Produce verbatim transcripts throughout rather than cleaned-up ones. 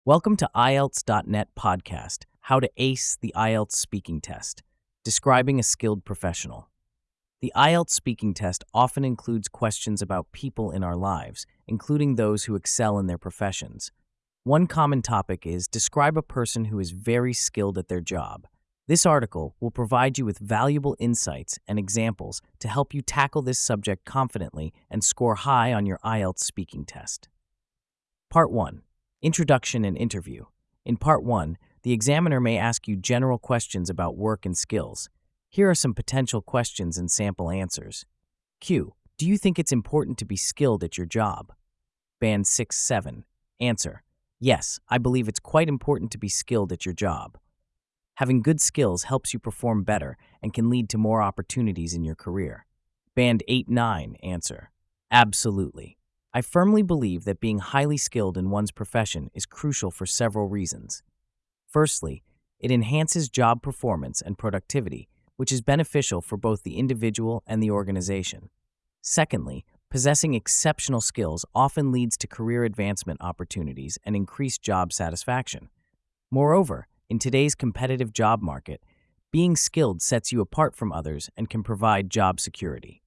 Welcome to I E L T S dot net podcast, How to Ace the I E L T S Speaking Test, describing a skilled professional. The I E L T S speaking test often includes questions about people in our lives, including those who excel in their professions. One common topic is describe a person who is very skilled at their job. This article will provide you with valuable insights and examples to help you tackle this subject confidently and score high on your I E L T S speaking test. Part one. Introduction and Interview. In Part one, the examiner may ask you general questions about work and skills. Here are some potential questions and sample answers. Q. Do you think it's important to be skilled at your job? Band six seven. Answer. Yes, I believe it's quite important to be skilled at your job. Having good skills helps you perform better and can lead to more opportunities in your career. Band eight nine. Answer. Absolutely. I firmly believe that being highly skilled in one's profession is crucial for several reasons. Firstly, it enhances job performance and productivity, which is beneficial for both the individual and the organization. Secondly, possessing exceptional skills often leads to career advancement opportunities and increased job satisfaction. Moreover, in today's competitive job market, being skilled sets you apart from others and can provide job security.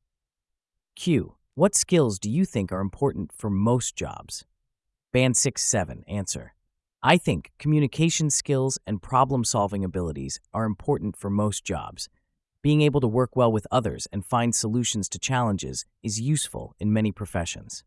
Q. What skills do you think are important for most jobs? Band six seven. Answer. I think communication skills and problem-solving abilities are important for most jobs. Being able to work well with others and find solutions to challenges is useful in many professions.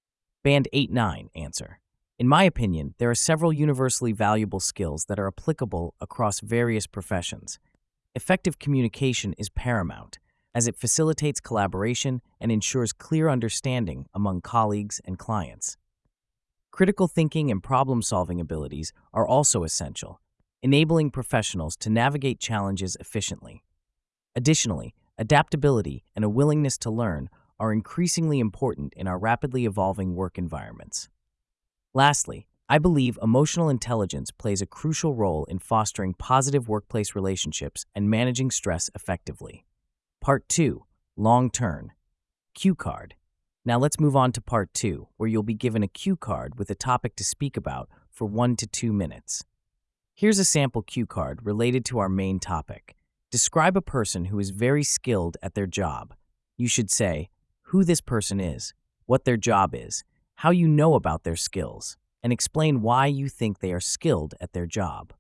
Band eight nine. Answer. In my opinion, there are several universally valuable skills that are applicable across various professions. Effective communication is paramount, as it facilitates collaboration and ensures clear understanding among colleagues and clients. Critical thinking and problem-solving abilities are also essential, enabling professionals to navigate challenges efficiently. Additionally, adaptability and a willingness to learn are increasingly important in our rapidly evolving work environments. Lastly, I believe emotional intelligence plays a crucial role in fostering positive workplace relationships and managing stress effectively. Part two. Long Turn. Cue card. Now let's move on to Part two, where you'll be given a cue card with a topic to speak about for one to two minutes. Here's a sample cue card related to our main topic. Describe a person who is very skilled at their job. You should say who this person is, what their job is, how you know about their skills, and explain why you think they are skilled at their job.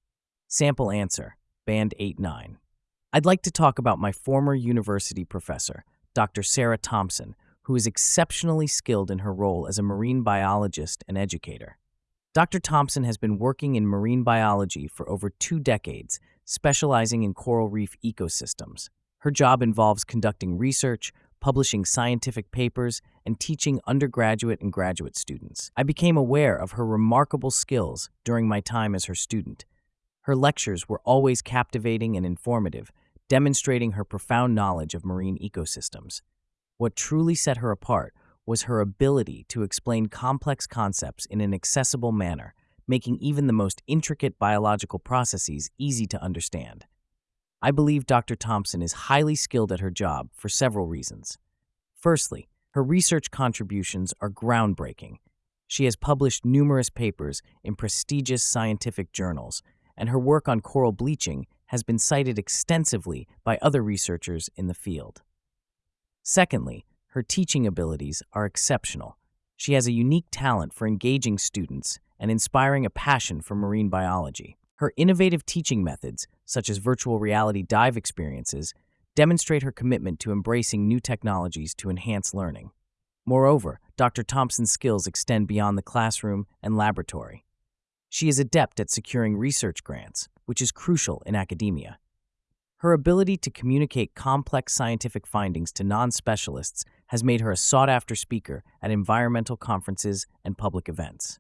Sample answer. Band eight nine. I'd like to talk about my former university professor, Doctor Sarah Thompson, who is exceptionally skilled in her role as a marine biologist and educator. Doctor Thompson has been working in marine biology for over two decades, specializing in coral reef ecosystems. Her job involves conducting research, publishing scientific papers, and teaching undergraduate and graduate students. I became aware of her remarkable skills during my time as her student. Her lectures were always captivating and informative, demonstrating her profound knowledge of marine ecosystems. What truly set her apart was her ability to explain complex concepts in an accessible manner, making even the most intricate biological processes easy to understand. I believe Doctor Thompson is highly skilled at her job for several reasons. Firstly, her research contributions are groundbreaking. She has published numerous papers in prestigious scientific journals, and her work on coral bleaching has been cited extensively by other researchers in the field. Secondly, her teaching abilities are exceptional. She has a unique talent for engaging students and inspiring a passion for marine biology. Her innovative teaching methods, such as virtual reality dive experiences, demonstrate her commitment to embracing new technologies to enhance learning. Moreover, Doctor Thompson's skills extend beyond the classroom and laboratory. She is adept at securing research grants, which is crucial in academia. Her ability to communicate complex scientific findings to non-specialists has made her a sought-after speaker at environmental conferences and public events.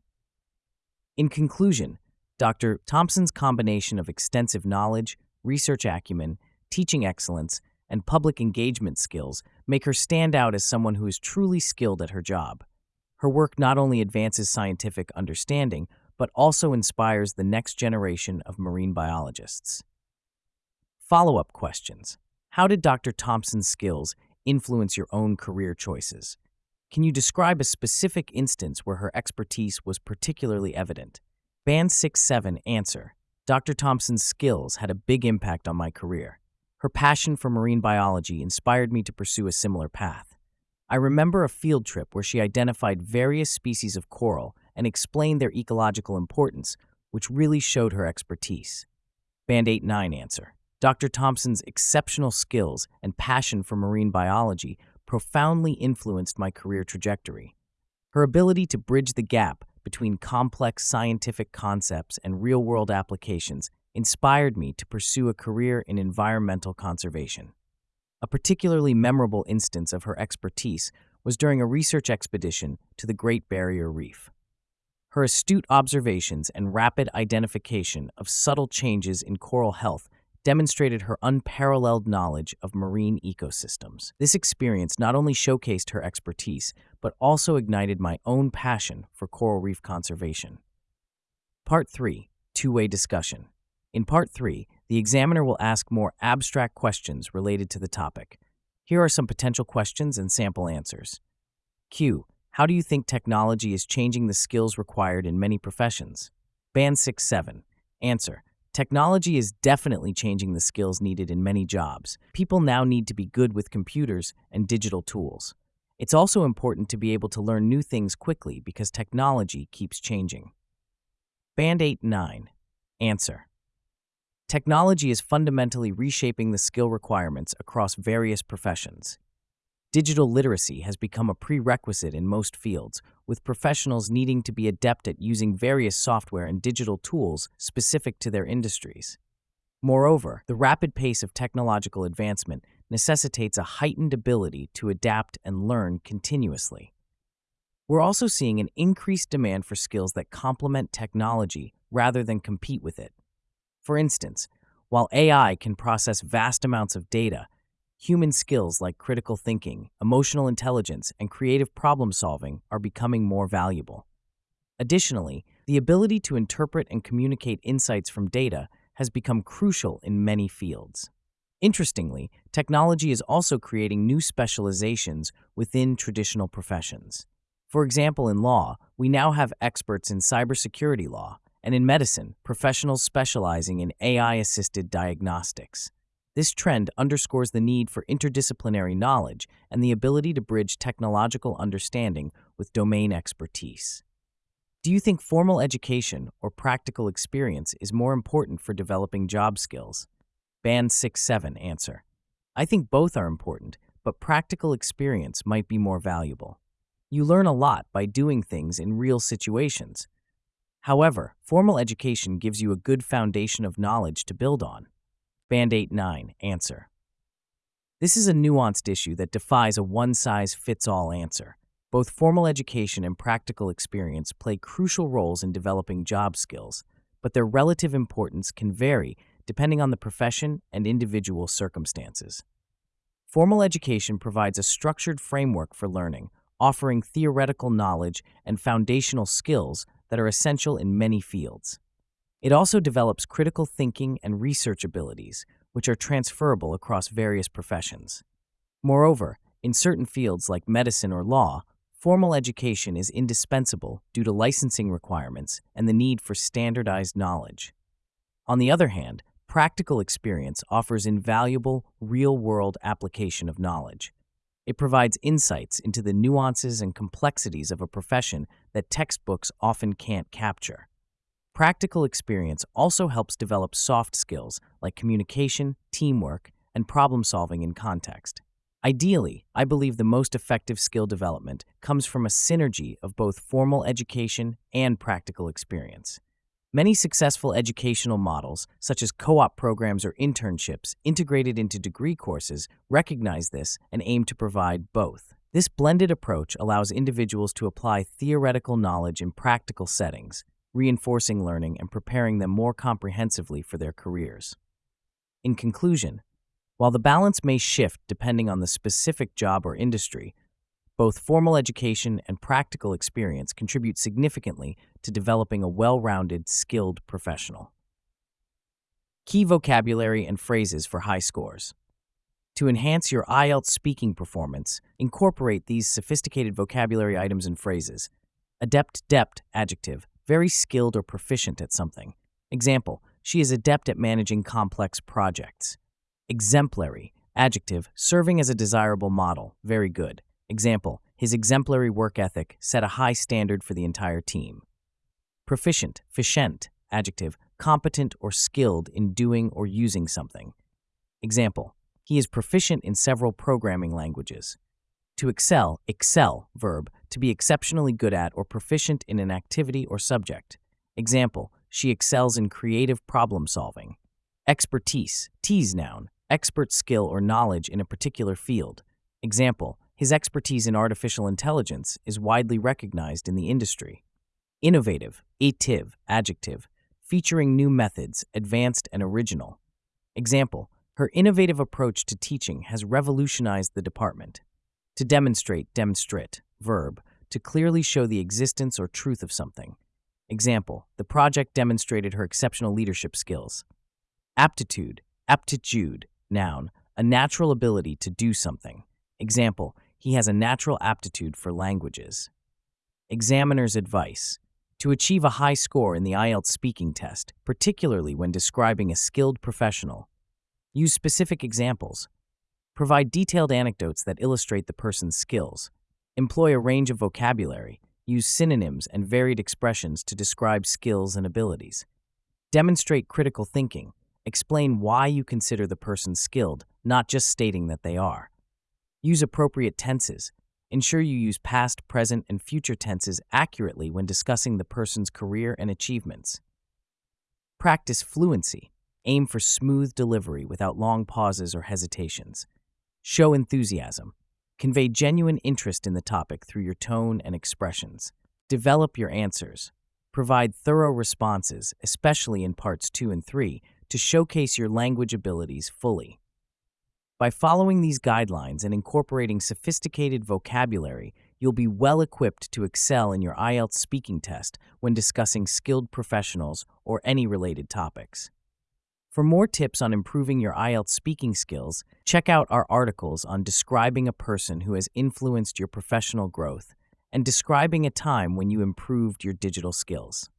In conclusion, Doctor Thompson's combination of extensive knowledge, research acumen, teaching excellence, and public engagement skills make her stand out as someone who is truly skilled at her job. Her work not only advances scientific understanding, but also inspires the next generation of marine biologists. Follow-up questions. How did Doctor Thompson's skills influence your own career choices? Can you describe a specific instance where her expertise was particularly evident? Band six seven answer. Doctor Thompson's skills had a big impact on my career. Her passion for marine biology inspired me to pursue a similar path. I remember a field trip where she identified various species of coral and explained their ecological importance, which really showed her expertise. Band eight nine answer. Doctor Thompson's exceptional skills and passion for marine biology profoundly influenced my career trajectory. Her ability to bridge the gap between complex scientific concepts and real-world applications inspired me to pursue a career in environmental conservation. A particularly memorable instance of her expertise was during a research expedition to the Great Barrier Reef. Her astute observations and rapid identification of subtle changes in coral health demonstrated her unparalleled knowledge of marine ecosystems. This experience not only showcased her expertise, but also ignited my own passion for coral reef conservation. Part three. Two-way discussion. In Part three, the examiner will ask more abstract questions related to the topic. Here are some potential questions and sample answers. Q. How do you think technology is changing the skills required in many professions? Band six seven. Answer. Technology is definitely changing the skills needed in many jobs. People now need to be good with computers and digital tools. It's also important to be able to learn new things quickly because technology keeps changing. Band eight nine. Answer. Technology is fundamentally reshaping the skill requirements across various professions. Digital literacy has become a prerequisite in most fields, with professionals needing to be adept at using various software and digital tools specific to their industries. Moreover, the rapid pace of technological advancement necessitates a heightened ability to adapt and learn continuously. We're also seeing an increased demand for skills that complement technology rather than compete with it. For instance, while A I can process vast amounts of data, human skills like critical thinking, emotional intelligence, and creative problem-solving are becoming more valuable. Additionally, the ability to interpret and communicate insights from data has become crucial in many fields. Interestingly, technology is also creating new specializations within traditional professions. For example, in law, we now have experts in cybersecurity law, and in medicine, professionals specializing in A I-assisted diagnostics. This trend underscores the need for interdisciplinary knowledge and the ability to bridge technological understanding with domain expertise. Do you think formal education or practical experience is more important for developing job skills? Band six seven answer. I think both are important, but practical experience might be more valuable. You learn a lot by doing things in real situations. However, formal education gives you a good foundation of knowledge to build on. Band eight nine answer. This is a nuanced issue that defies a one-size-fits-all answer. Both formal education and practical experience play crucial roles in developing job skills, but their relative importance can vary depending on the profession and individual circumstances. Formal education provides a structured framework for learning, offering theoretical knowledge and foundational skills that are essential in many fields. It also develops critical thinking and research abilities, which are transferable across various professions. Moreover, in certain fields like medicine or law, formal education is indispensable due to licensing requirements and the need for standardized knowledge. On the other hand, practical experience offers invaluable, real-world application of knowledge. It provides insights into the nuances and complexities of a profession that textbooks often can't capture. Practical experience also helps develop soft skills like communication, teamwork, and problem-solving in context. Ideally, I believe the most effective skill development comes from a synergy of both formal education and practical experience. Many successful educational models, such as co-op programs or internships integrated into degree courses, recognize this and aim to provide both. This blended approach allows individuals to apply theoretical knowledge in practical settings, reinforcing learning and preparing them more comprehensively for their careers. In conclusion, while the balance may shift depending on the specific job or industry, both formal education and practical experience contribute significantly to developing a well-rounded, skilled professional. Key vocabulary and phrases for high scores. To enhance your I E L T S speaking performance, incorporate these sophisticated vocabulary items and phrases. Adept depth adjective, very skilled or proficient at something. Example, she is adept at managing complex projects. Exemplary, adjective, serving as a desirable model, very good. Example, his exemplary work ethic set a high standard for the entire team. Proficient, ficient, adjective, competent or skilled in doing or using something. Example, he is proficient in several programming languages. To excel, excel, verb, to be exceptionally good at or proficient in an activity or subject. Example, she excels in creative problem solving. Expertise, tease noun, expert skill or knowledge in a particular field. Example, his expertise in artificial intelligence is widely recognized in the industry. Innovative, ative, adjective, featuring new methods, advanced and original. Example, her innovative approach to teaching has revolutionized the department. To demonstrate, demonstrate, verb, to clearly show the existence or truth of something. Example, the project demonstrated her exceptional leadership skills. Aptitude, aptitude, noun, a natural ability to do something. Example, he has a natural aptitude for languages. Examiner's advice, to achieve a high score in the I E L T S speaking test, particularly when describing a skilled professional. Use specific examples. Provide detailed anecdotes that illustrate the person's skills. Employ a range of vocabulary. Use synonyms and varied expressions to describe skills and abilities. Demonstrate critical thinking. Explain why you consider the person skilled, not just stating that they are. Use appropriate tenses. Ensure you use past, present, and future tenses accurately when discussing the person's career and achievements. Practice fluency. Aim for smooth delivery without long pauses or hesitations. Show enthusiasm. Convey genuine interest in the topic through your tone and expressions. Develop your answers. Provide thorough responses, especially in parts two and three, to showcase your language abilities fully. By following these guidelines and incorporating sophisticated vocabulary, you'll be well equipped to excel in your I E L T S speaking test when discussing skilled professionals or any related topics. For more tips on improving your I E L T S speaking skills, check out our articles on describing a person who has influenced your professional growth and describing a time when you improved your digital skills.